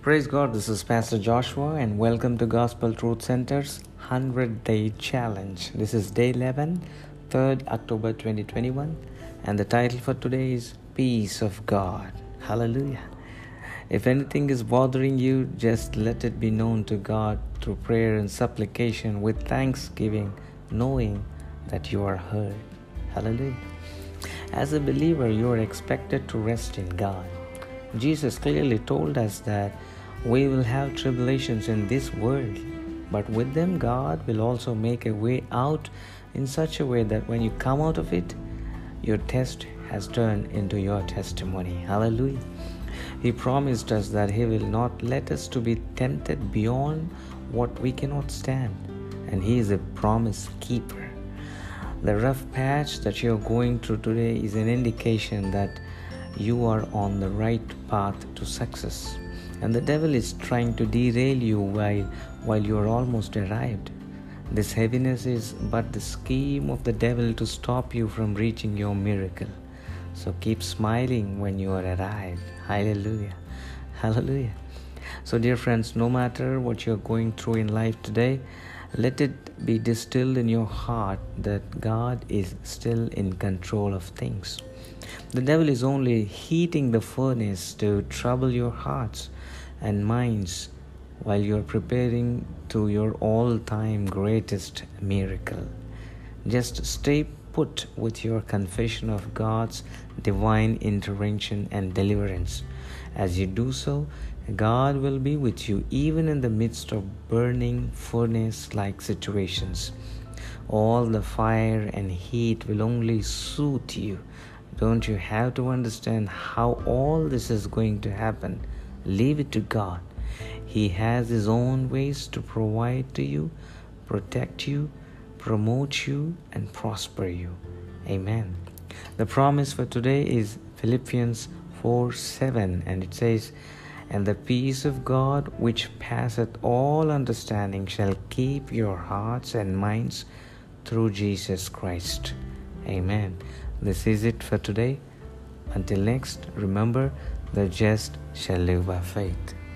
Praise God, this is Pastor Joshua and welcome to Gospel Truth Center's 100-Day Challenge. This is day 11, 3rd October 2021, and the title for today is Peace of God. Hallelujah. If anything is bothering you, just let it be known to God through prayer and supplication with thanksgiving, knowing that you are heard. Hallelujah. As a believer, you are expected to rest in God. Jesus clearly told us that we will have tribulations in this world, but with them God will also make a way out in such a way that when you come out of it, your test has turned into your testimony. Hallelujah. He promised us that He will not let us to be tempted beyond what we cannot stand, and He is a promise keeper. The rough patch that you're going through today is an indication that you are on the right path to success, and the devil is trying to derail you while you are almost arrived. This heaviness is but the scheme of the devil to stop you from reaching your miracle. So keep smiling when you are arrived. Hallelujah. Hallelujah. So dear friends, no matter what you're going through in life today, let it be distilled in your heart that God is still in control of things. The devil is only heating the furnace to trouble your hearts and minds while you are preparing to your all-time greatest miracle. Just stay put with your confession of God's divine intervention and deliverance. As you do so, God will be with you even in the midst of burning furnace-like situations. All the fire and heat will only soothe you. Don't you have to understand how all this is going to happen? Leave it to God. He has His own ways to provide to you, protect you, promote you, and prosper you. Amen. The promise for today is Philippians 4:7, and it says, "And the peace of God, which passeth all understanding, shall keep your hearts and minds through Jesus Christ." Amen. This is it for today. Until next, remember, the just shall live by faith.